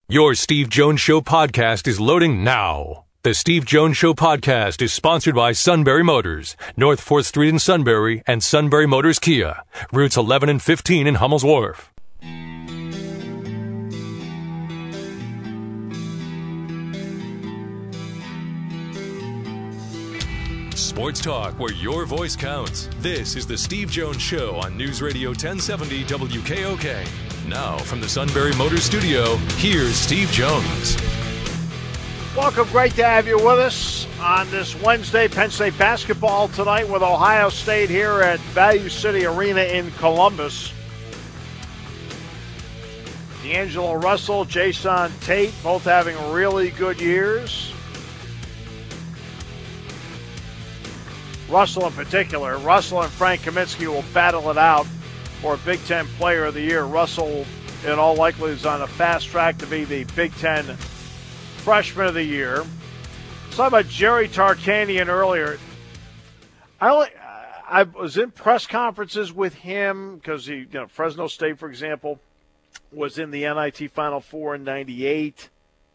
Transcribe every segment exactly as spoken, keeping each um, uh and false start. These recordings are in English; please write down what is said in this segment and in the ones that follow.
Your Steve Jones Show podcast is loading now. The Steve Jones Show podcast is sponsored by Sunbury Motors, North fourth Street in Sunbury, and Sunbury Motors Kia, routes eleven and fifteen in Hummel's Wharf. Sports talk where your voice counts. This is the Steve Jones Show on News Radio ten seventy W K O K. Now, from the Sunbury Motors Studio, here's Steve Jones. Welcome. Great to have you with us on this Wednesday. Penn State basketball tonight with Ohio State here at Value City Arena in Columbus. D'Angelo Russell, Jason Tate, both having really good years. Russell in particular. Russell and Frank Kaminsky will battle it out for Big Ten Player of the Year. Russell, in all likelihood, is on a fast track to be the Big Ten Freshman of the Year. Saw about Jerry Tarkanian earlier. I only, I was in press conferences with him because he, you know, Fresno State, for example, was in the N I T Final Four in ninety-eight.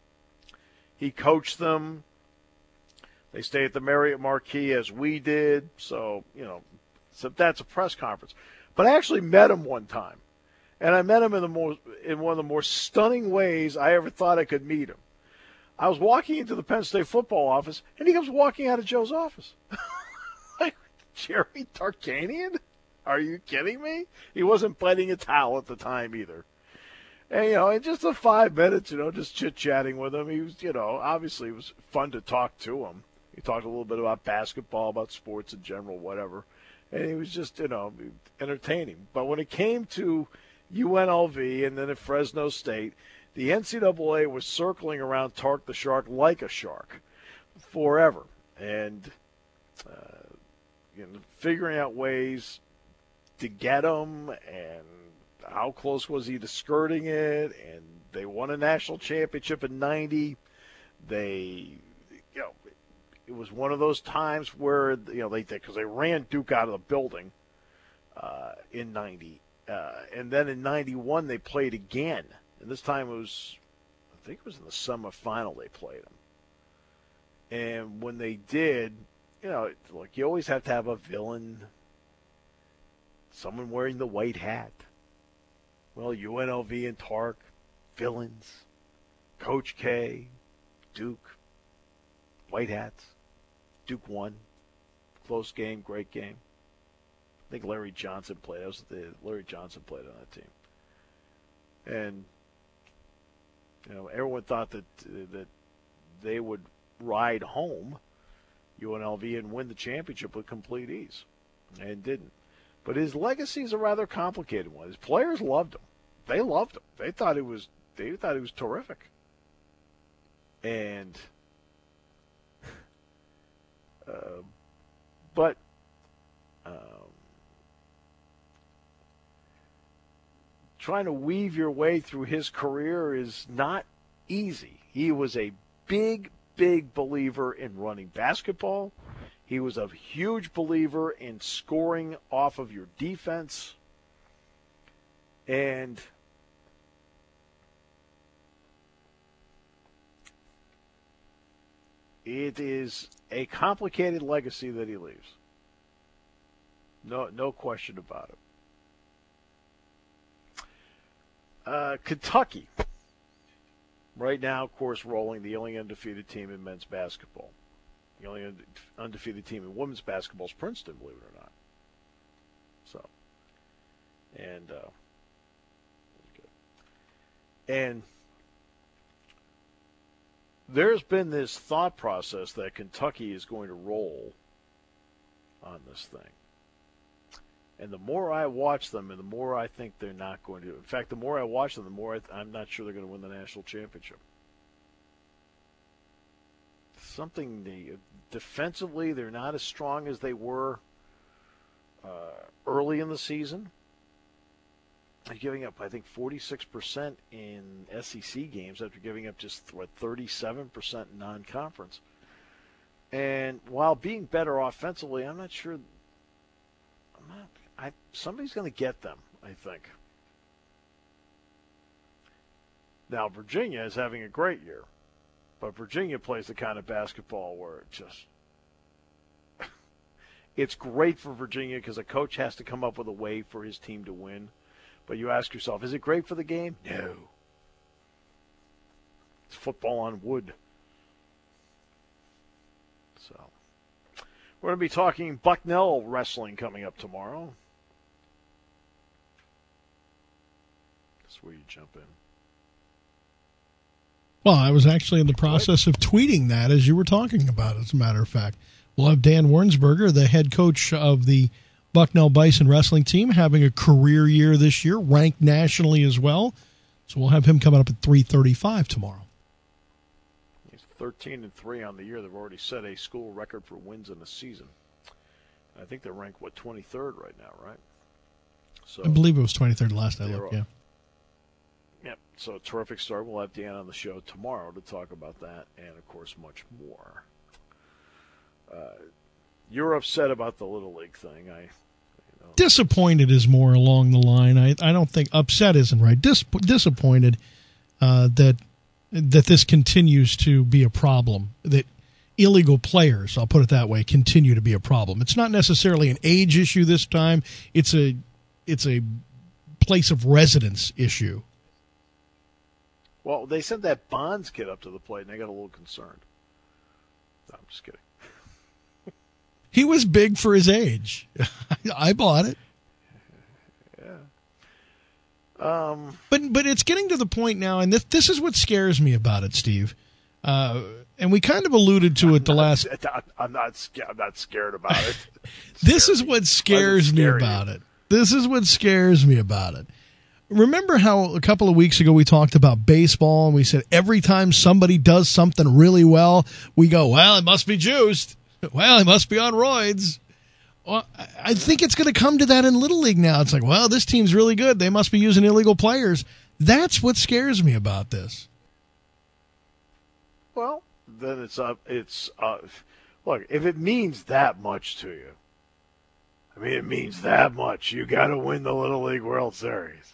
He coached them. They stay at the Marriott Marquis as we did, so, you know, so that's a press conference. But I actually met him one time, and I met him in the more in one of the more stunning ways I ever thought I could meet him. I was walking into the Penn State football office, and he comes walking out of Joe's office. Like, Jerry Tarkanian? Are you kidding me? He wasn't biting a towel at the time either. And, you know, in just the five minutes, you know, just chit-chatting with him, he was, you know, obviously it was fun to talk to him. He talked a little bit about basketball, about sports in general, whatever. And he was just, you know, entertaining. But when it came to U N L V and then at Fresno State, the N C double A was circling around Tark the Shark like a shark forever. And, uh, you know, figuring out ways to get him and how close was he to skirting it. And they won a national championship in ninety. They, you know, it was one of those times where, you know, they because they ran Duke out of the building uh, in ninety. Uh, and then in ninety-one, they played again. And this time it was, I think it was in the semifinal they played them. And when they did, you know, like you always have to have a villain, someone wearing the white hat. Well, U N L V and Tark, villains. Coach K, Duke, white hats. Duke won. Close game, great game. I think Larry Johnson played. That was the Larry Johnson played on that team. And, you know, everyone thought that uh, that they would ride home U N L V and win the championship with complete ease, and didn't. But his legacy is a rather complicated one. His players loved him. They loved him. They thought it was. They thought he was terrific. And, uh, but. Um, trying to weave your way through his career is not easy. He was a big, big believer in running basketball. He was a huge believer in scoring off of your defense. And it is a complicated legacy that he leaves. No, no question about it. Uh, Kentucky, right now, of course, rolling the only undefeated team in men's basketball. The only undefeated team in women's basketball is Princeton, believe it or not. So, and uh, and there's been this thought process that Kentucky is going to roll on this thing. And the more I watch them, and the more I think they're not going to. In fact, the more I watch them, the more I th- I'm not sure they're going to win the national championship. Something they, defensively, they're not as strong as they were uh, early in the season. They're giving up, I think, forty-six percent in S E C games after giving up just, what, thirty-seven percent in non-conference. And while being better offensively, I'm not sure. I'm not. I somebody's going to get them, I think. Now, Virginia is having a great year, but Virginia plays the kind of basketball where it just – it's great for Virginia because a coach has to come up with a way for his team to win. But you ask yourself, is it great for the game? No. It's football on wood. So we're going to be talking Bucknell wrestling coming up tomorrow. That's where you jump in. Well, I was actually in the process of tweeting that as you were talking about it, as a matter of fact. We'll have Dan Warnsberger, the head coach of the Bucknell Bison wrestling team, having a career year this year, ranked nationally as well. So we'll have him coming up at three thirty-five tomorrow. He's thirteen and three on the year. They've already set a school record for wins in the season. I think they're ranked, what, twenty-third right now, right? So I believe it was twenty-third last I looked, yeah. Yep, so terrific start. We'll have Dan on the show tomorrow to talk about that and, of course, much more. Uh, you're upset about the Little League thing. I, you know. Disappointed is more along the line. I, I don't think upset isn't right. Dis, disappointed uh, that that this continues to be a problem, that illegal players, I'll put it that way, continue to be a problem. It's not necessarily an age issue this time. It's a it's a place of residence issue. Well, they sent that Bonds kid up to the plate, and they got a little concerned. No, I'm just kidding. He was big for his age. I bought it. Yeah. Um. But but it's getting to the point now, and this this is what scares me about it, Steve. Uh, and we kind of alluded to I'm it the not, last. I'm not. Scared, I'm not scared about it. This is what scares me about it. This is what scares me about it. Remember how a couple of weeks ago we talked about baseball and we said every time somebody does something really well, we go, well, it must be juiced. Well, it must be on roids. Well, I think it's going to come to that in Little League now. It's like, well, this team's really good. They must be using illegal players. That's what scares me about this. Well, then it's up. Uh, it's uh, look, if it means that much to you, I mean, it means that much. You got to win the Little League World Series.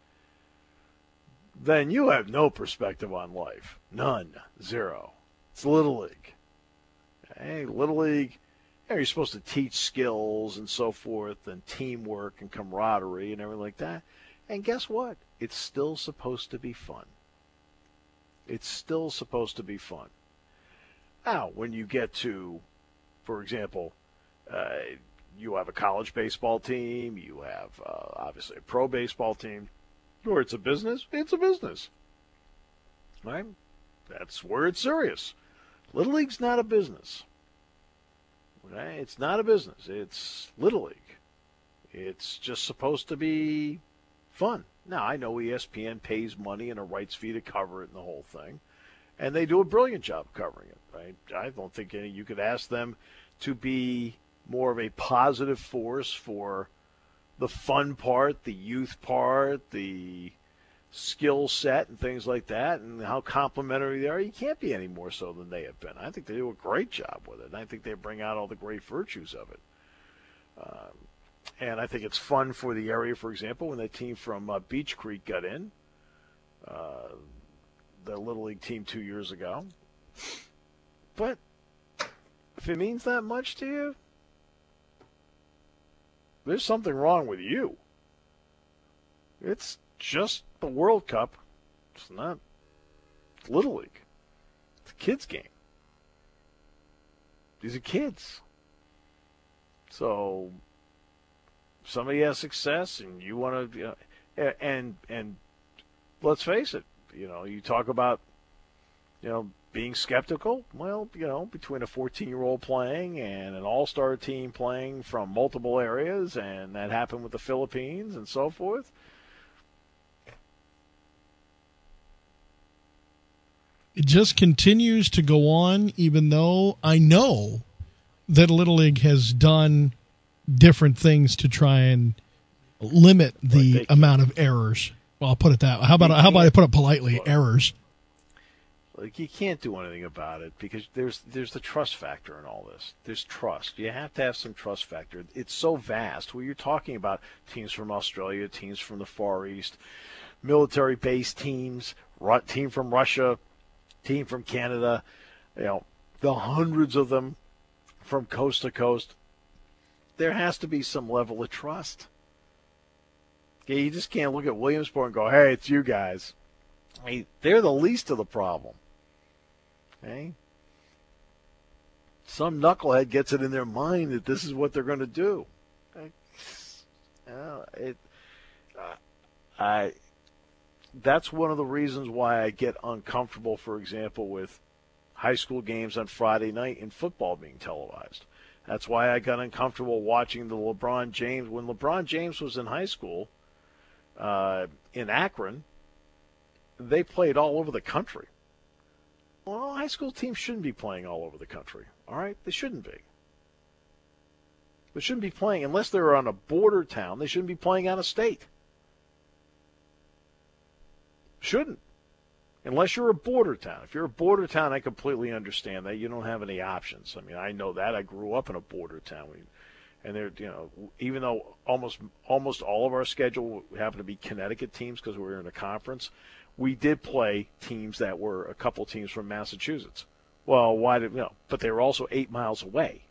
Then you have no perspective on life. None. Zero. It's Little League. Hey, Little League, you know, you're supposed to teach skills and so forth and teamwork and camaraderie and everything like that. And guess what? It's still supposed to be fun. It's still supposed to be fun. Now, when you get to, for example, uh, you have a college baseball team, you have uh, obviously a pro baseball team, or it's a business, it's a business. Right? That's where it's serious. Little League's not a business. Okay? It's not a business. It's Little League. It's just supposed to be fun. Now, I know E S P N pays money and a rights fee to cover it and the whole thing, and they do a brilliant job covering it. Right? I don't think any, you could ask them to be more of a positive force for the fun part, the youth part, the skill set and things like that, and how complimentary they are. You can't be any more so than they have been. I think they do a great job with it, and I think they bring out all the great virtues of it. Um, and I think it's fun for the area, for example, when that team from uh, Beach Creek got in, uh, the Little League team two years ago. But if it means that much to you, there's something wrong with you. It's just the World Cup. It's not Little League. It's a kids' game. These are kids. So if somebody has success and you want to, you know, and and let's face it, you know, you talk about, you know, being skeptical. Well, you know, between a fourteen-year-old playing and an all-star team playing from multiple areas, and that happened with the Philippines and so forth. It just continues to go on, even though I know that Little League has done different things to try and limit the amount of errors. Well, I'll put it that way. How about how about I put it politely, well, errors? Like, you can't do anything about it because there's there's the trust factor in all this. There's trust. You have to have some trust factor. It's so vast. Well, you're talking about teams from Australia, teams from the Far East, military-based teams, team from Russia, team from Canada, you know, the hundreds of them from coast to coast. There has to be some level of trust. Okay, you just can't look at Williamsport and go, hey, it's you guys. I mean, they're the least of the problem. Okay? Some knucklehead gets it in their mind that this is what they're going to do. Uh, it, uh, I, that's one of the reasons why I get uncomfortable, for example, with high school games on Friday night and football being televised. That's why I got uncomfortable watching the LeBron James. When LeBron James was in high school uh, in Akron, they played all over the country. Well, high school teams shouldn't be playing all over the country, all right? They shouldn't be. They shouldn't be playing, unless they're on a border town, they shouldn't be playing out of state. Shouldn't. Unless you're a border town. If you're a border town, I completely understand that. You don't have any options. I mean, I know that. I grew up in a border town. And they're, you know, even though almost almost all of our schedule happened to be Connecticut teams because we were in a conference, we did play teams that were a couple teams from Massachusetts. Well, why did, you know, but they were also eight miles away.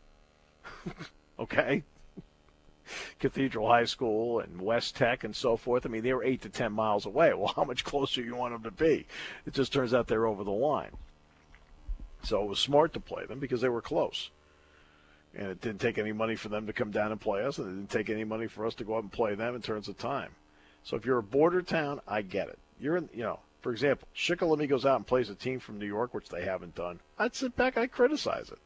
Okay? Cathedral High School and West Tech and so forth. I mean, they were eight to ten miles away. Well, how much closer you want them to be? It just turns out they're over the line. So it was smart to play them because they were close. And it didn't take any money for them to come down and play us, and it didn't take any money for us to go out and play them in terms of time. So if you're a border town, I get it. You're in, you know, for example, Shikellamy goes out and plays a team from New York, which they haven't done. I'd sit back, I'd criticize it.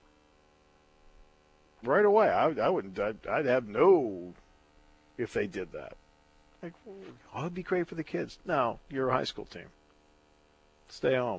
Right away, I, I wouldn't. I'd, I'd have no if they did that. Like, oh, it'd be great for the kids. No, you're a high school team. Stay home.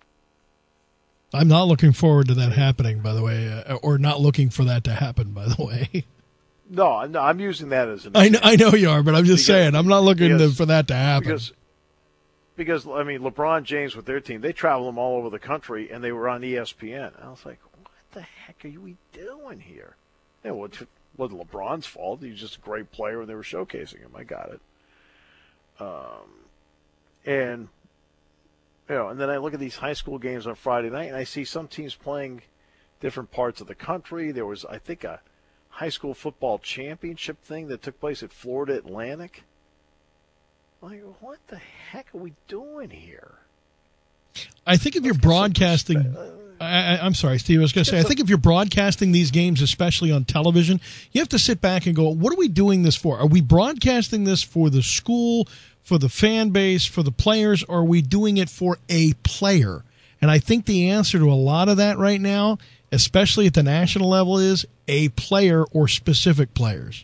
I'm not looking forward to that happening, by the way, uh, or not looking for that to happen, by the way. No, no, I'm using that as an. I know, I know you are, but I'm just because, saying I'm not looking because, to, for that to happen. Because, because I mean, LeBron James with their team, they travel them all over the country, and they were on E S P N. I was like, what the heck are we doing here? It wasn't LeBron's fault. He was just a great player, and they were showcasing him. I got it. Um, and, you know, and then I look at these high school games on Friday night, and I see some teams playing different parts of the country. There was, I think, a high school football championship thing that took place at Florida Atlantic. Like, what the heck are we doing here? I think if you're broadcasting, I, I, I'm sorry, Steve, I was going to say, I think if you're broadcasting these games, especially on television, you have to sit back and go, what are we doing this for? Are we broadcasting this for the school, for the fan base, for the players, or are we doing it for a player? And I think the answer to a lot of that right now, especially at the national level, is a player or specific players.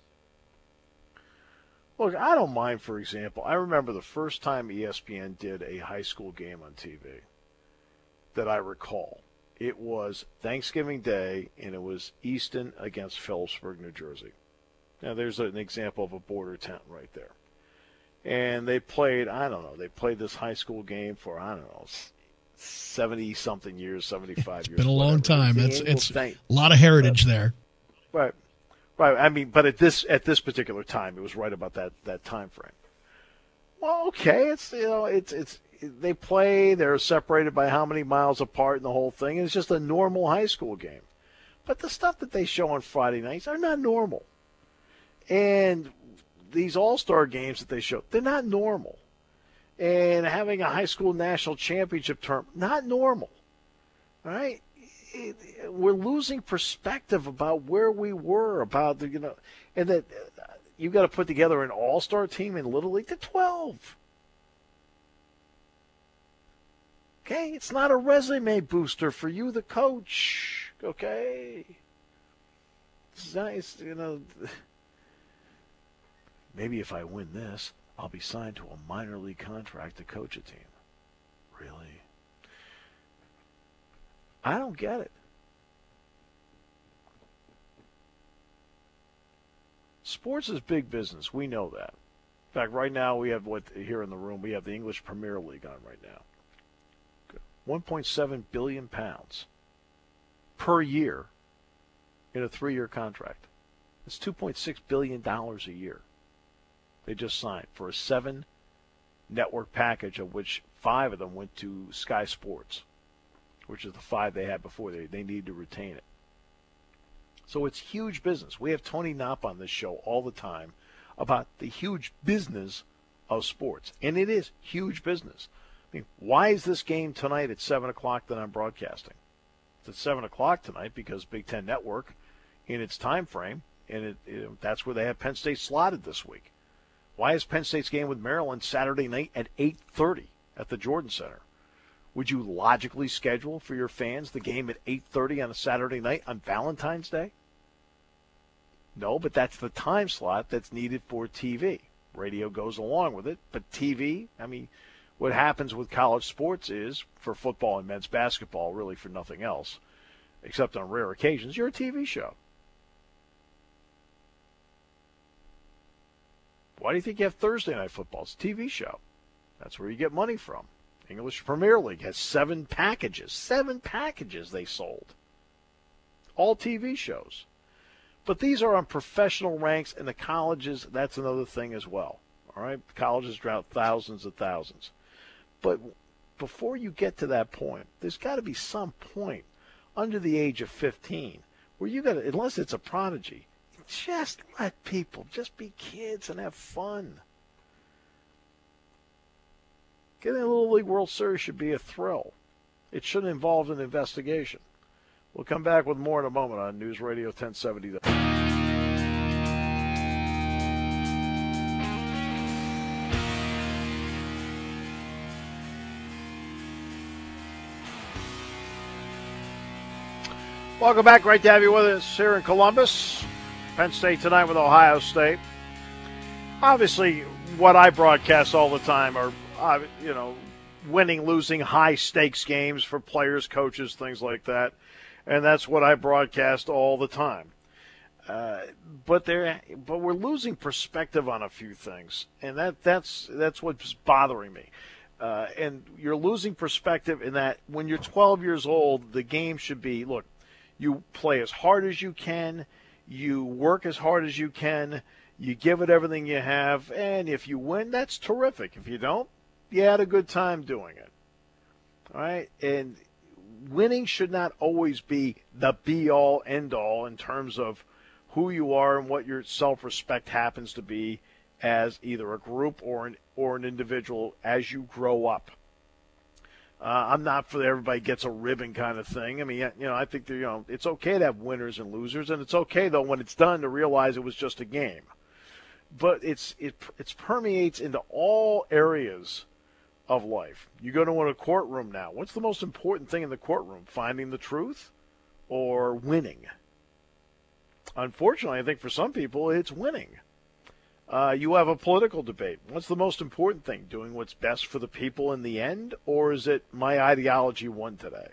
Look, I don't mind, for example, I remember the first time E S P N did a high school game on T V that I recall. It was Thanksgiving Day, and it was Easton against Phillipsburg, New Jersey. Now, there's an example of a border town right there. And they played, I don't know, they played this high school game for, I don't know, seventy-something years, seventy-five it's years. It's been a long time. It's, it's a lot of heritage but, there. Right. Right. I mean, but at this at this particular time, it was right about that, that time frame. Well, okay, it's you know, it's it's they play, they're separated by how many miles apart and the whole thing. It's just a normal high school game. But the stuff that they show on Friday nights are not normal. And these all-star games that they show, they're not normal. And having a high school national championship term, not normal. All right? It, it, we're losing perspective about where we were, about the, you know, and that uh, you've got to put together an all-star team in Little League to twelve. Okay? It's not a resume booster for you, the coach. Okay? It's nice, you know. Maybe if I win this, I'll be signed to a minor league contract to coach a team. Really? I don't get it. Sports is big business. We know that. In fact, right now we have what here in the room, we have the English Premier League on right now. one point seven billion pounds per year in a three-year contract. It's two point six billion dollars a year. They just signed for a seven-year network package, of which five of them went to Sky Sports, which is the five they had before. They, they need to retain it. So it's huge business. We have Tony Knopp on this show all the time about the huge business of sports. And it is huge business. I mean, why is this game tonight at seven o'clock that I'm broadcasting? It's at seven o'clock tonight because Big Ten Network, in its time frame, and it, it, that's where they have Penn State slotted this week. Why is Penn State's game with Maryland Saturday night at eight thirty at the Jordan Center? Would you logically schedule for your fans the game at eight thirty on a Saturday night on Valentine's Day? No, but that's the time slot that's needed for T V. Radio goes along with it, but T V, I mean, what happens with college sports is, for football and men's basketball, really for nothing else, except on rare occasions, you're a T V show. Why do you think you have Thursday Night Football? It's a T V show. That's where you get money from. English Premier League has seven packages. Seven packages they sold. All T V shows. But these are on professional ranks, and the colleges, that's another thing as well. All right? The colleges drought thousands and thousands. But before you get to that point, there's got to be some point under the age of fifteen where you got to, unless it's a prodigy, just let people just be kids and have fun. Getting a Little League World Series should be a thrill. It shouldn't involve an investigation. We'll come back with more in a moment on News Radio ten seventy. Welcome back. Great to have you with us here in Columbus. Penn State tonight with Ohio State. Obviously, what I broadcast all the time are, uh, you know, winning, losing, high-stakes games for players, coaches, things like that. And that's what I broadcast all the time. Uh, but there, but we're losing perspective on a few things, and that that's that's what's bothering me. Uh, and you're losing perspective in that when you're twelve years old, the game should be, look, you play as hard as you can, you work as hard as you can, you give it everything you have, and if you win, that's terrific. If you don't, you had a good time doing it. All right? And winning should not always be the be-all, end-all in terms of who you are and what your self-respect happens to be as either a group or an, or an individual as you grow up. Uh, I'm not for the everybody gets a ribbon kind of thing. I mean, you know, I think that, you know, it's okay to have winners and losers, and it's okay, though, when it's done to realize it was just a game. But it's it it permeates into all areas of life. You go to a courtroom now. What's the most important thing in the courtroom? Finding the truth or winning? Unfortunately, I think for some people, it's winning. Uh, you have a political debate. What's the most important thing? Doing what's best for the people in the end, or is it my ideology won today?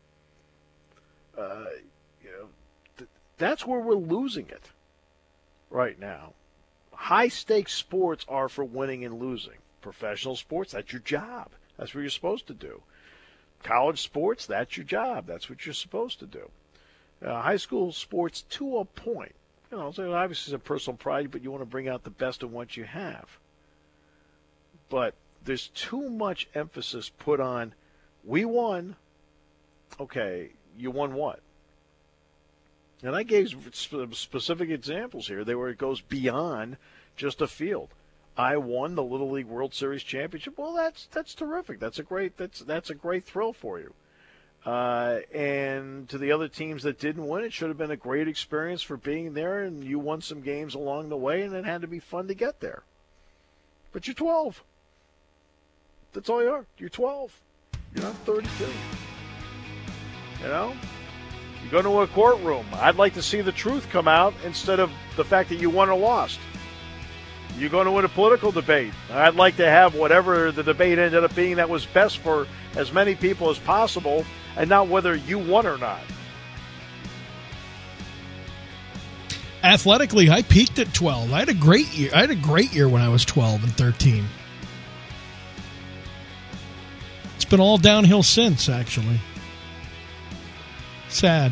Uh, you know, th- that's where we're losing it right now. High-stakes sports are for winning and losing. Professional sports, that's your job. That's what you're supposed to do. College sports, that's your job. That's what you're supposed to do. Uh, high school sports, to a point. You know, so obviously it's a personal pride, but you want to bring out the best of what you have. But there's too much emphasis put on, we won. Okay, you won what? And I gave specific examples here. They where it goes beyond just a field. I won the Little League World Series championship. Well, that's that's terrific. That's a great that's that's a great thrill for you. Uh, and to the other teams that didn't win, it should have been a great experience for being there, and you won some games along the way, and it had to be fun to get there. But you're twelve. That's all you are. You're twelve. You're not thirty-two. You know? You go to a courtroom. I'd like to see the truth come out instead of the fact that you won or lost. You go to a political debate. I'd like to have whatever the debate ended up being that was best for as many people as possible, and not whether you won or not. Athletically, I peaked at twelve. I had a great year. I had a great year when I was twelve and thirteen. It's been all downhill since, actually. Sad.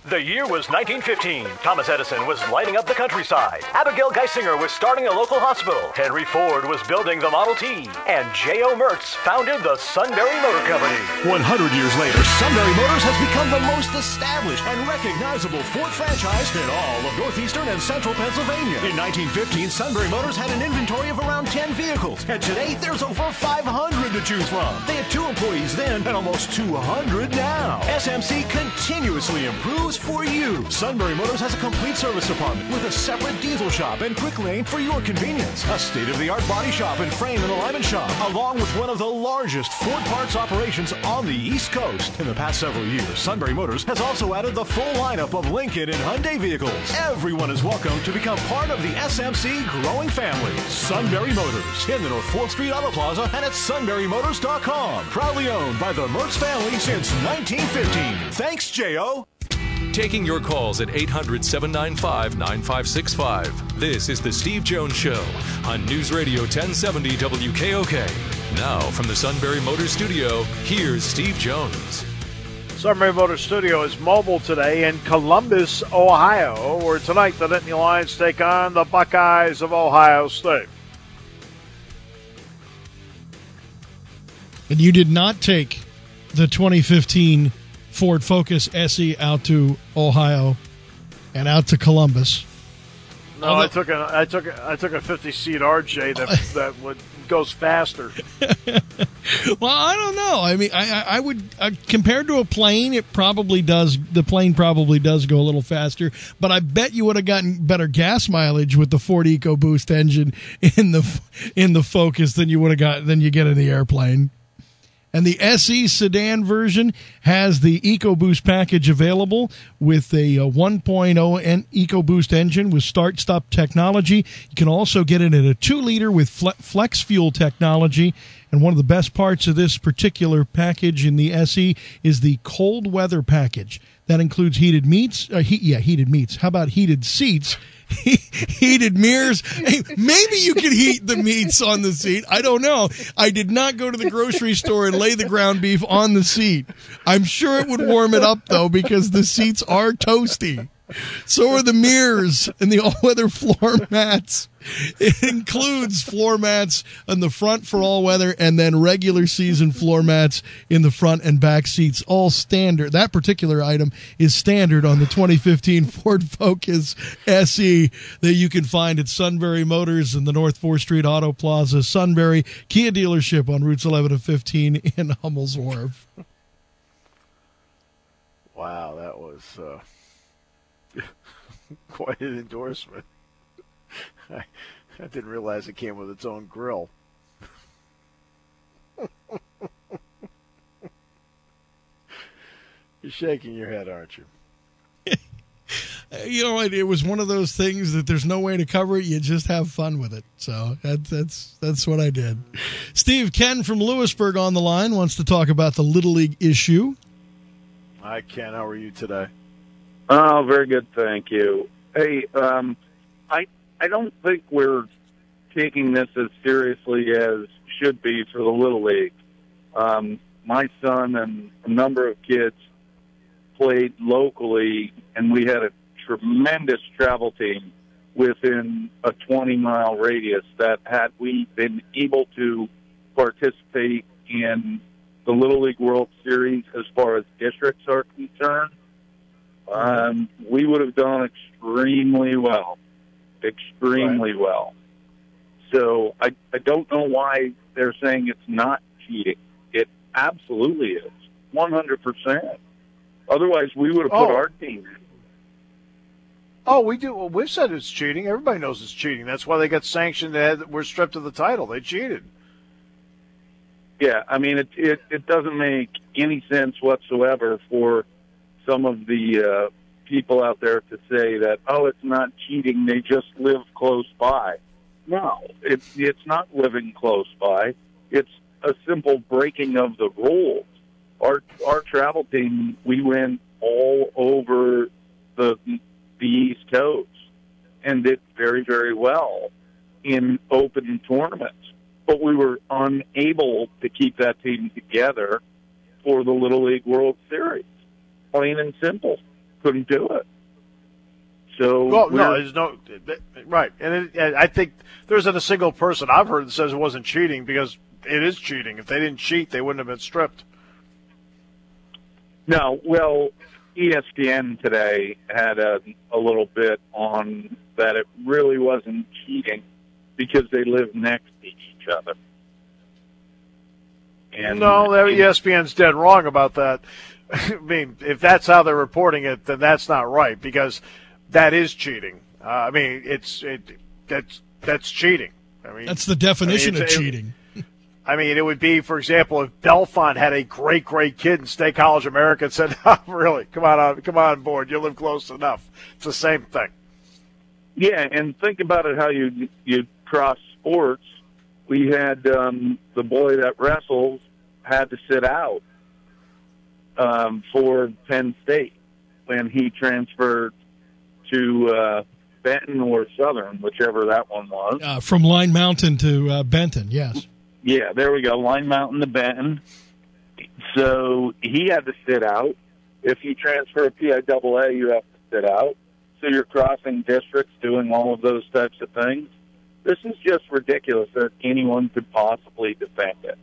The year was nineteen fifteen. Thomas Edison was lighting up the countryside. Abigail Geisinger was starting a local hospital. Henry Ford was building the Model T. And J O. Mertz founded the Sunbury Motor Company. one hundred years later, Sunbury Motors has become the most established and recognizable Ford franchise in all of northeastern and central Pennsylvania. In nineteen fifteen, Sunbury Motors had an inventory of around ten vehicles. And today, there's over five hundred to choose from. They had two employees then and almost two hundred now. S M C continuously improves for you. Sunbury Motors has a complete service department with a separate diesel shop and quick lane for your convenience. A state-of-the-art body shop and frame and alignment shop, along with one of the largest Ford parts operations on the East Coast. In the past several years, Sunbury Motors has also added the full lineup of Lincoln and Hyundai vehicles. Everyone is welcome to become part of the S M C growing family. Sunbury Motors in the North fourth Street Auto Plaza and at sunbury motors dot com. Proudly owned by the Mertz family since nineteen fifteen. Thanks, J O. Taking your calls at eight hundred, seven nine five, nine five six five. This is The Steve Jones Show on News Radio ten seventy W K O K. Now, from the Sunbury Motors Studio, here's Steve Jones. Sunbury Motors Studio is mobile today in Columbus, Ohio, where tonight the Nittany Lions take on the Buckeyes of Ohio State. And you did not take the twenty fifteen Ford Focus S E out to Ohio and out to Columbus. No, Although, I took a I took a, I took a fifty seat R J that that would goes faster. Well, I don't know. I mean, I, I would uh, compared to a plane, it probably does. The plane probably does go a little faster, but I bet you would have gotten better gas mileage with the Ford EcoBoost engine in the in the Focus than you would have got than you get in the airplane. And the S E sedan version has the EcoBoost package available with a one point oh EcoBoost engine with start-stop technology. You can also get it in a two liter with flex fuel technology. And one of the best parts of this particular package in the S E is the cold weather package. That includes heated meats. Uh, heat, yeah, heated meats. How about heated seats? Heated mirrors. Hey, maybe you could heat the meats on the seat. I don't know. I did not go to the grocery store and lay the ground beef on the seat. I'm sure it would warm it up, though, because the seats are toasty. So are the mirrors and the all-weather floor mats. It includes floor mats on the front for all weather and then regular season floor mats in the front and back seats, all standard. That particular item is standard on the twenty fifteen Ford Focus S E that you can find at Sunbury Motors in the North fourth Street Auto Plaza, Sunbury Kia dealership on routes eleven and fifteen in Hummel's Wharf. Wow, that was uh, quite an endorsement. I, I didn't realize it came with its own grill. You're shaking your head, aren't you? You know, it, it was one of those things that there's no way to cover it. You just have fun with it. So that, that's that's what I did. Steve, Ken from Lewisburg on the line wants to talk about the Little League issue. Hi, Ken. How are you today? Oh, very good, thank you. Hey, um, I I don't think we're taking this as seriously as should be for the Little League. Um, my son and a number of kids played locally, and we had a tremendous travel team within a twenty-mile radius that had we been able to participate in the Little League World Series as far as districts are concerned, um, we would have done extremely well. Extremely right. well. So I, I don't know why they're saying it's not cheating. It absolutely is, one hundred percent. Otherwise, we would have put oh. our team in. Oh, we do. Well, we've said it's cheating. Everybody knows it's cheating. That's why they got sanctioned. They had, were stripped of the title. They cheated. Yeah, I mean, it, it, it doesn't make any sense whatsoever for some of the uh, people out there to say that, oh, it's not cheating, they just live close by. No, it's, it's not living close by. It's a simple breaking of the rules. Our, our travel team, we went all over the, the East Coast and did very, very well in open tournaments. But we were unable to keep that team together for the Little League World Series. Plain and simple. couldn't do it. So well, no, there's no right, and it, I think there isn't a single person I've heard that says it wasn't cheating, because it is cheating. If they didn't cheat, they wouldn't have been stripped. No, well, E S P N today had a, a little bit on that it really wasn't cheating because they live next to each other. And, no, E S P N's dead wrong about that. I mean, if that's how they're reporting it, then that's not right, because that is cheating. Uh, I mean, it's it that's that's cheating. I mean, that's the definition I mean, of cheating. It, I mean, it would be, for example, if Belfont had a great, great kid in State College America and said, oh, "Really, come on, come on board. You live close enough." It's the same thing. Yeah, and think about it how you you cross sports. We had um, the boy that wrestles had to sit out um, for Penn State when he transferred to uh, Benton or Southern, whichever that one was. Uh, from Line Mountain to uh, Benton, yes. Yeah, there we go, Line Mountain to Benton. So he had to sit out. If you transfer a P I A A, you have to sit out. So you're crossing districts, doing all of those types of things. This is just ridiculous that anyone could possibly defend it.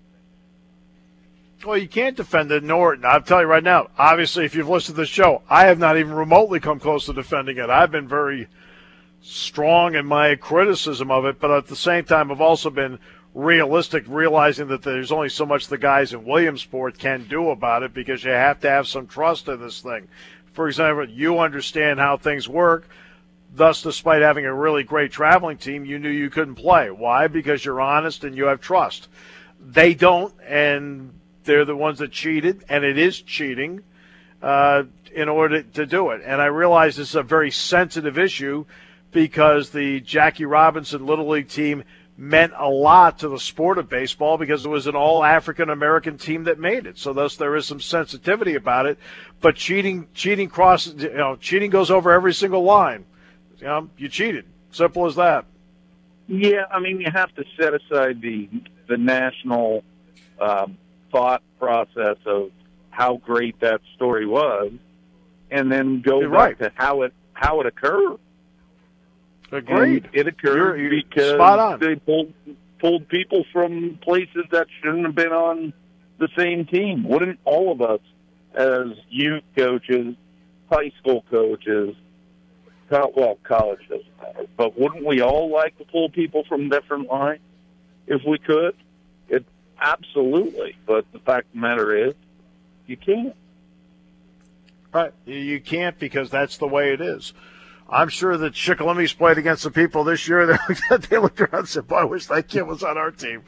Well, you can't defend it, nor I'll tell you right now. Obviously, if you've listened to the show, I have not even remotely come close to defending it. I've been very strong in my criticism of it, but at the same time, I've also been realistic, realizing that there's only so much the guys in Williamsport can do about it, because you have to have some trust in this thing. For example, you understand how things work. Thus, despite having a really great traveling team, you knew you couldn't play. Why? Because you're honest and you have trust. They don't, and they're the ones that cheated, and it is cheating uh, in order to do it. And I realize this is a very sensitive issue, because the Jackie Robinson Little League team meant a lot to the sport of baseball, because it was an all-African-American team that made it. So thus there is some sensitivity about it. But cheating cheating crosses, you know, cheating goes over every single line. You know, you cheated. Simple as that. Yeah, I mean, you have to set aside the the national um, thought process of how great that story was, and then go You're back right. to how it how it occurred. Agreed. And it occurred you're, you're because spot on. they pulled pulled people from places that shouldn't have been on the same team. Wouldn't all of us, as youth coaches, high school coaches, well, college doesn't matter, but wouldn't we all like to pull people from different lines if we could? It absolutely. But the fact of the matter is, you can't. Right. You can't, because that's the way it is. I'm sure that Shikellami's played against the people this year that they looked around and said, boy, I wish that kid was on our team.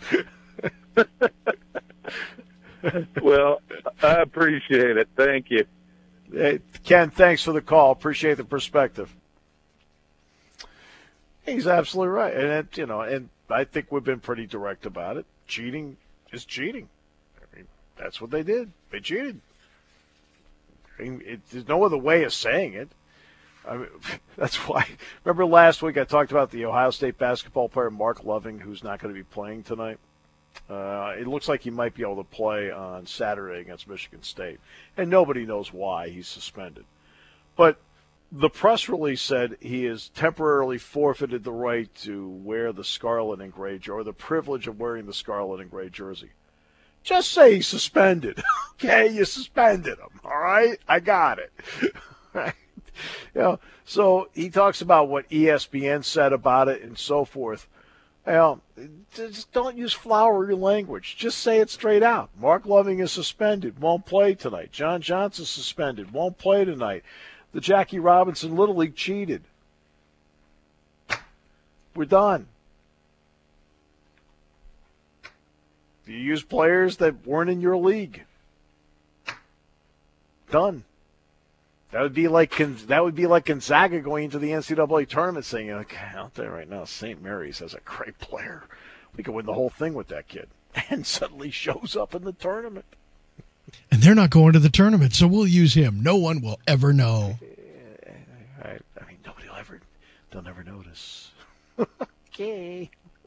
Well, I appreciate it. Thank you. Hey, Ken, thanks for the call. Appreciate the perspective. He's absolutely right. And, it, you know, and I think we've been pretty direct about it. Cheating is cheating. I mean, that's what they did. They cheated. I mean, it, there's no other way of saying it. I mean, that's why. Remember last week I talked about the Ohio State basketball player Mark Loving, who's not going to be playing tonight. Uh, it looks like he might be able to play on Saturday against Michigan State, and nobody knows why he's suspended. But the press release said he has temporarily forfeited the right to wear the scarlet and gray jersey, or the privilege of wearing the scarlet and gray jersey. Just say he's suspended. Okay, you suspended him. All right, I got it. Right. You know, so he talks about what E S P N said about it and so forth. Well, just don't use flowery language. Just say it straight out. Mark Loving is suspended, won't play tonight. John Johnson suspended, won't play tonight. The Jackie Robinson Little League cheated. We're done. You use players that weren't in your league. Done. That would be like that would be like Gonzaga going into the N C double A tournament saying, okay, out there right now, Saint Mary's has a great player. We could win the whole thing with that kid. And suddenly shows up in the tournament. And they're not going to the tournament, so we'll use him. No one will ever know. I, I mean, nobody will ever, they'll never notice. Okay.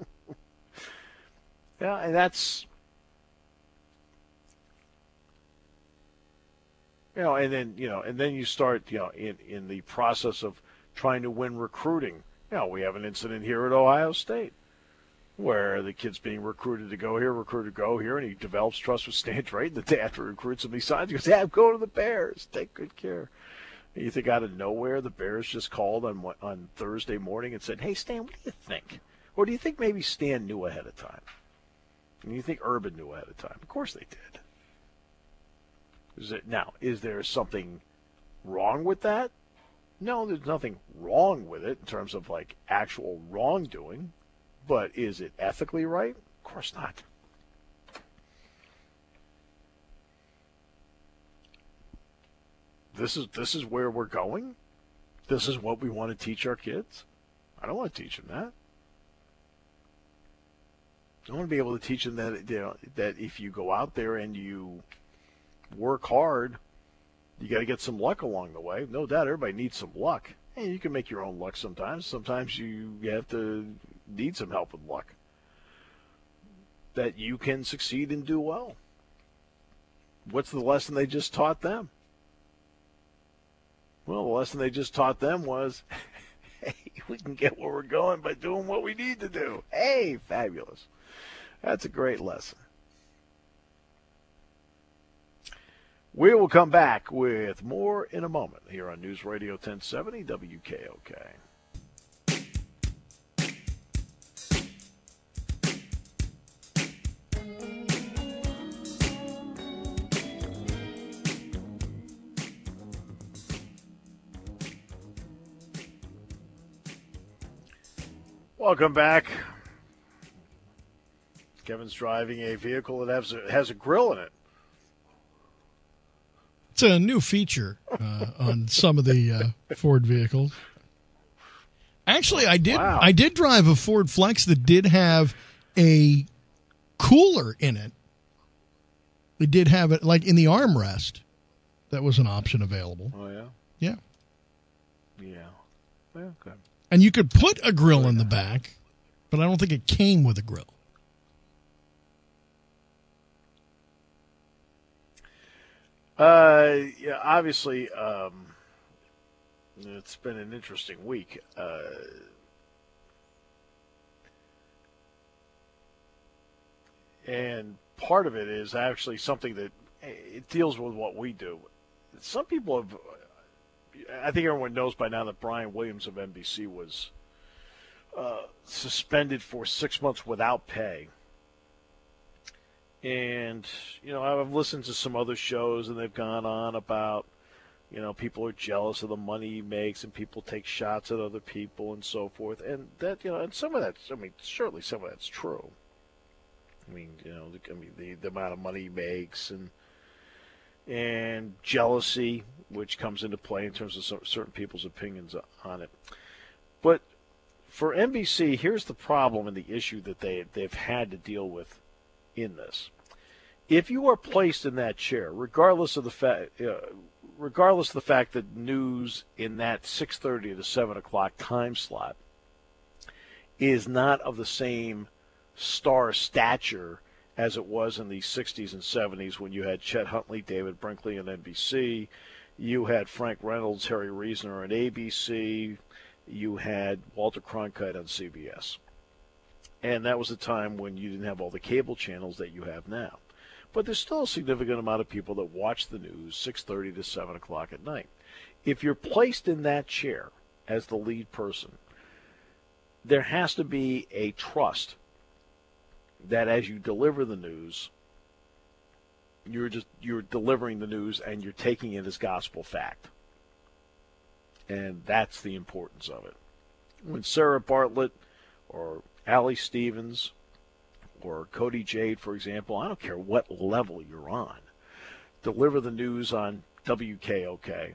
Yeah, and that's, You know, and then you know, and then you start, you know, in in the process of trying to win recruiting. You know, we have an incident here at Ohio State where the kid's being recruited to go here, recruited to go here, and he develops trust with Stan Drayton. The day after he recruits him, he signs. He goes, "Yeah, I'm going to the Bears. Take good care." And you think out of nowhere, the Bears just called on on Thursday morning and said, "Hey, Stan, what do you think?" Or do you think maybe Stan knew ahead of time? And you think Urban knew ahead of time? Of course they did. Is it now? Is there something wrong with that? No, there's nothing wrong with it in terms of like actual wrongdoing. But is it ethically right? Of course not. This is this is where we're going? This is what we want to teach our kids? I don't want to teach them that. I want to be able to teach them that, you know, that if you go out there and you work hard, you got to get some luck along the way. No doubt everybody needs some luck. And you can make your own luck sometimes. Sometimes you have to need some help with luck. That you can succeed and do well. What's the lesson they just taught them? Well, the lesson they just taught them was, hey, we can get where we're going by doing what we need to do. Hey, fabulous. That's a great lesson. We will come back with more in a moment here on News Radio ten seventy W K O K. Welcome back. Kevin's driving a vehicle that has a, has a grill in it. It's a new feature uh, on some of the uh, Ford vehicles. Actually, I did Wow. I did drive a Ford Flex that did have a cooler in it. It did have it like in the armrest. That was an option available. Oh, yeah? Yeah. Yeah. Yeah, okay. And you could put a grill in the back, but I don't think it came with a grill. Uh, yeah, obviously, um, it's been an interesting week. Uh, and part of it is actually something that it deals with what we do. Some people have, I think everyone knows by now that Brian Williams of N B C was uh, suspended for six months without pay. And, you know, I've listened to some other shows, and they've gone on about, you know, people are jealous of the money he makes, and people take shots at other people and so forth. And that, you know, and some of that's, I mean, certainly some of that's true. I mean, you know, the, I mean, the, the amount of money he makes and and jealousy, which comes into play in terms of some, certain people's opinions on it. But for N B C, here's the problem and the issue that they, they've had to deal with in this. If you are placed in that chair, regardless of the fact, uh, regardless of the fact that news in that six thirty to seven o'clock time slot is not of the same star stature as it was in the sixties and seventies when you had Chet Huntley, David Brinkley on N B C, you had Frank Reynolds, Harry Reasoner on A B C, you had Walter Cronkite on C B S. And that was a time when you didn't have all the cable channels that you have now. But there's still a significant amount of people that watch the news six thirty to seven o'clock at night. If you're placed in that chair as the lead person, there has to be a trust that as you deliver the news, you're just you're delivering the news and you're taking it as gospel fact. And that's the importance of it. When Sarah Bartlett or Allie Stevens or Cody Jade, for example, I don't care what level you're on, deliver the news on W K O K,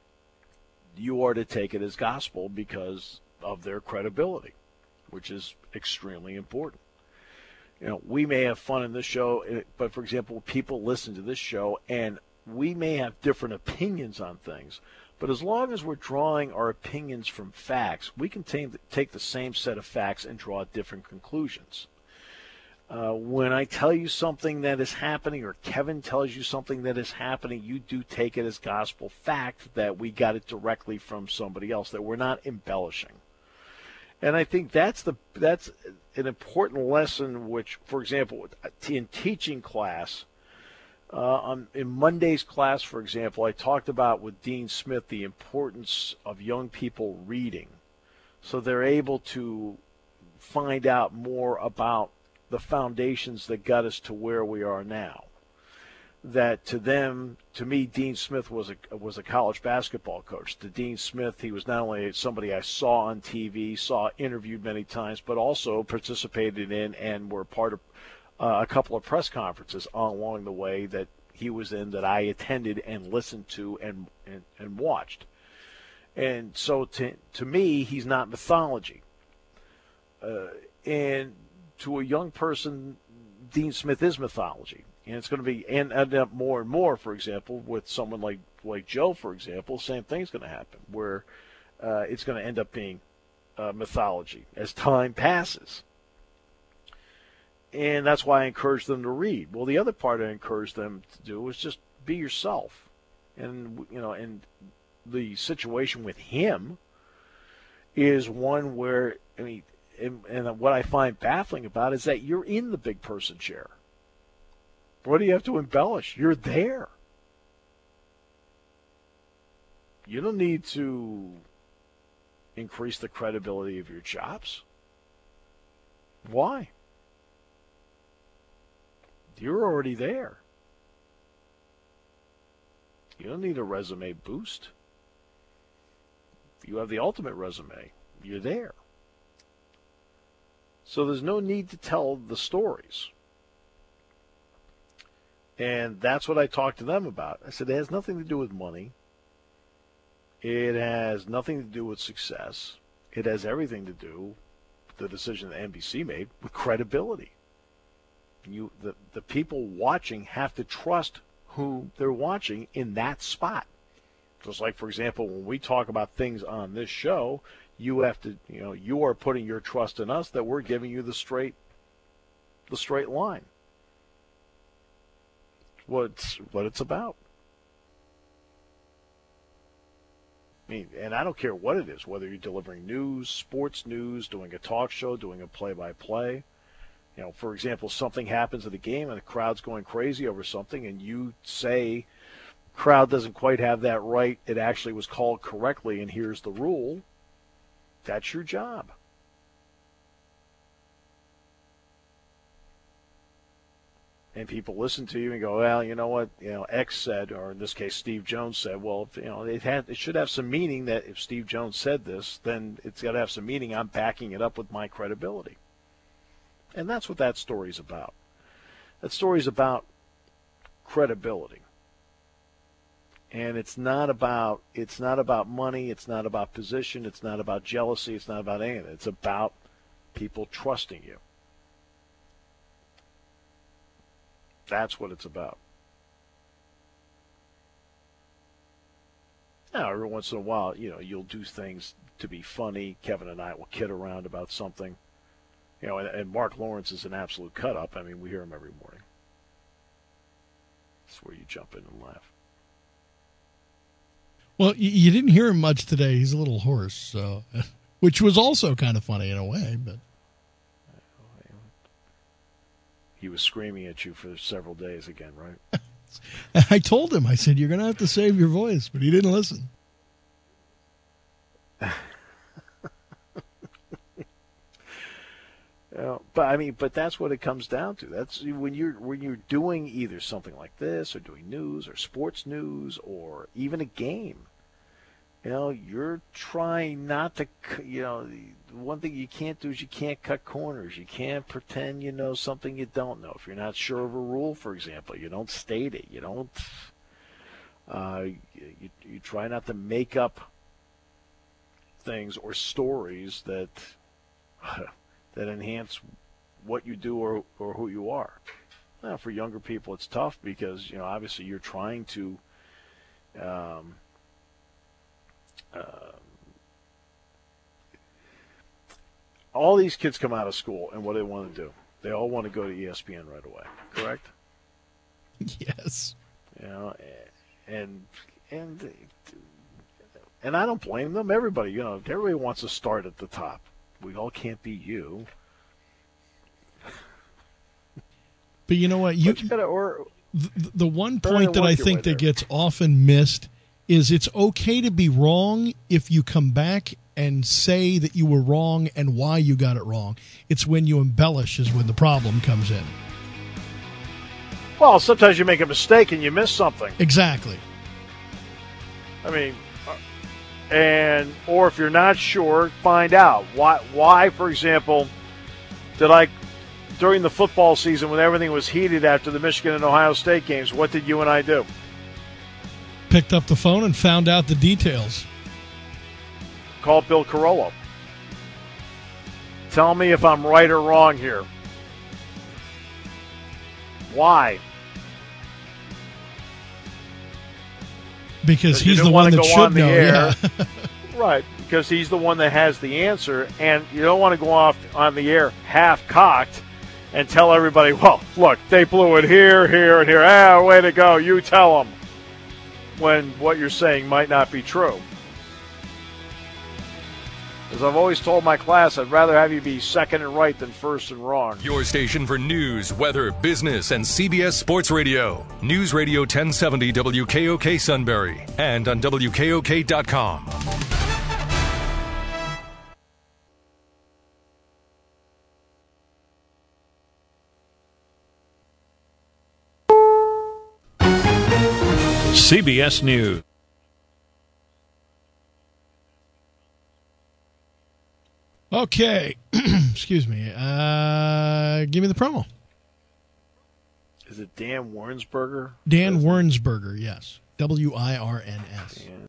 you are to take it as gospel because of their credibility, which is extremely important. You know, we may have fun in this show, but, for example, people listen to this show, and we may have different opinions on things. But as long as we're drawing our opinions from facts, we can take the same set of facts and draw different conclusions. Uh, when I tell you something that is happening, or Kevin tells you something that is happening, you do take it as gospel fact that we got it directly from somebody else, that we're not embellishing. And I think that's the that's an important lesson, which, for example, in teaching class, uh, on, in Monday's class, for example, I talked about with Dean Smith the importance of young people reading, so they're able to find out more about the foundations that got us to where we are now. That to them, to me, Dean Smith was a was a college basketball coach. To Dean Smith, he was not only somebody I saw on T V, saw interviewed many times, but also participated in and were part of uh, a couple of press conferences along the way that he was in, that I attended and listened to and and, and watched. And so to to me, he's not mythology. Uh, and to a young person, Dean Smith is mythology. And it's going to be, and end up more and more, for example, with someone like, like Joe, for example, same thing's going to happen, where uh, it's going to end up being uh, mythology as time passes. And that's why I encourage them to read. Well, the other part I encourage them to do is just be yourself. And, you know, and the situation with him is one where, I mean, and, and what I find baffling about it is that you're in the big person chair. What do you have to embellish? You're there. You don't need to increase the credibility of your chops. Why? You're already there. You don't need a resume boost. You have the ultimate resume. You're there. So there's no need to tell the stories. And that's what I talked to them about. I said, it has nothing to do with money. It has nothing to do with success. It has everything to do with the decision that N B C made with credibility. You, the, the people watching have to trust who they're watching in that spot. Just like, for example, when we talk about things on this show, you have to, you know, you are putting your trust in us that we're giving you the straight, the straight line. What it's, what it's about. I mean, and I don't care what it is, whether you're delivering news, sports news, doing a talk show, doing a play-by-play. You know, for example, something happens at a game and the crowd's going crazy over something, and you say, crowd doesn't quite have that right, it actually was called correctly, and here's the rule. That's your job. And people listen to you and go, well, you know what, you know, X said, or in this case, Steve Jones said. Well, you know, it had, it should have some meaning that if Steve Jones said this, then it's got to have some meaning. I'm backing it up with my credibility. And that's what that story's about. That story's about credibility. And it's not about, it's not about money. It's not about position. It's not about jealousy. It's not about anything. It's about people trusting you. That's what it's about. Now, every once in a while, you know, you'll do things to be funny. Kevin and I will kid around about something. You know, and, and Mark Lawrence is an absolute cut-up. I mean, we hear him every morning. That's where you jump in and laugh. Well, you, you didn't hear him much today. He's a little hoarse, so, which was also kind of funny in a way, but. He was screaming at you for several days again, right? I told him, I said, you're going to have to save your voice, but he didn't listen. uh, but I mean, but that's what it comes down to. That's when you're when you're doing either something like this, or doing news, or sports news, or even a game. You know, you're trying not to, you know, one thing you can't do is you can't cut corners. You can't pretend you know something you don't know. If you're not sure of a rule, for example, you don't state it. You don't, uh, you, you try not to make up things or stories that, that enhance what you do or, or who you are. Now, for younger people, it's tough because, you know, obviously you're trying to, um, Uh, all these kids come out of school, and what do they want to do? They all want to go to E S P N right away, correct? Yes. You know, and and and I don't blame them. Everybody, you know, everybody wants to start at the top. We all can't be you. But you know what? You, you gotta, or, the, the one point that I think that gets often missed is it's okay to be wrong if you come back and say that you were wrong and why you got it wrong. It's when you embellish is when the problem comes in. Well, sometimes you make a mistake and you miss something. Exactly. I mean, and or if you're not sure, find out. Why, why, for example, did I, during the football season when everything was heated after the Michigan and Ohio State games, what did you and I do? Picked up the phone and found out the details. Called Bill Carollo. Tell me if I'm right or wrong here. Why? Because he's the one that should know. Yeah. Right, because he's the one that has the answer, and you don't want to go off on the air half-cocked and tell everybody, well, look, they blew it here, here, and here. Ah, way to go. You tell them. When what you're saying might not be true. As I've always told my class, I'd rather have you be second and right than first and wrong. Your station for news, weather, business, and C B S Sports Radio. News Radio ten seventy W K O K Sunbury and on W K O K dot com. C B S News. Okay. Excuse me. Uh, give me the promo. Is it Dan Warrensberger? Dan Warrensberger, yes. W I R N S.